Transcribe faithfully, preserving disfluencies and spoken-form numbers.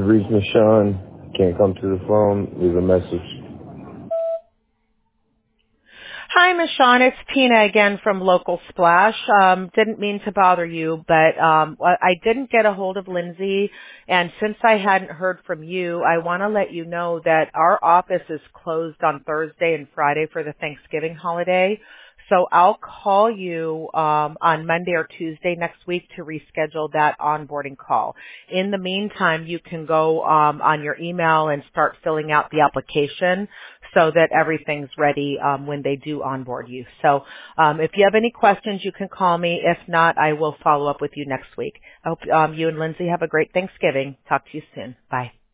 You've reached Michonne. Can't come to the phone. Leave a message. Hi, Miz Shawn. It's Tina again from Local Splash. Um, didn't mean to bother you, but um, I I didn't get a hold of Lindsay, and since I hadn't heard from you, I want to let you know that our office is closed on Thursday and Friday for the Thanksgiving holiday. So I'll call you um, on Monday or Tuesday next week to reschedule that onboarding call. In the meantime, you can go um, on your email and start filling out the application so that everything's ready um, when they do onboard you. So um, if you have any questions, you can call me. If not, I will follow up with you next week. I hope um, you and Lindsay have a great Thanksgiving. Talk to you soon. Bye.